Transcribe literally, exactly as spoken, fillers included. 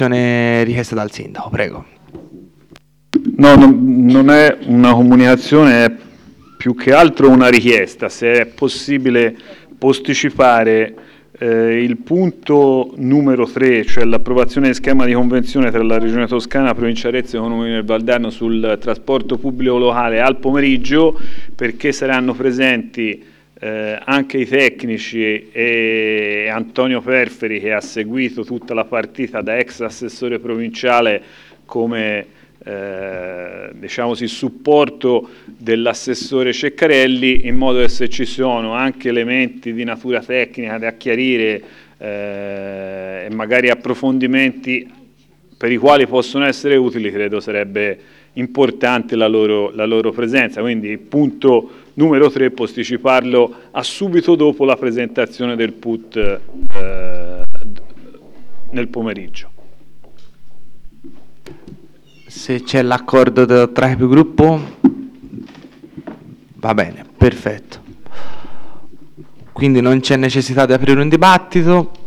Richiesta dal sindaco, prego. No, non, non è una comunicazione, è più che altro una richiesta. Se è possibile posticipare eh, il punto numero tre, cioè l'approvazione di schema di convenzione tra la Regione Toscana, Provincia Arezzo e Comune del Valdarno sul trasporto pubblico locale al pomeriggio, perché saranno presenti Eh, anche i tecnici e Antonio Perferi, che ha seguito tutta la partita da ex assessore provinciale come eh, diciamo sì, supporto dell'assessore Ceccarelli, in modo che se ci sono anche elementi di natura tecnica da chiarire eh, e magari approfondimenti per i quali possono essere utili, credo sarebbe importante la loro, la loro presenza. Quindi punto numero tre, posticiparlo a subito dopo la presentazione del P U T eh, nel pomeriggio. Se c'è l'accordo tra il gruppo, va bene, perfetto. Quindi non c'è necessità di aprire un dibattito.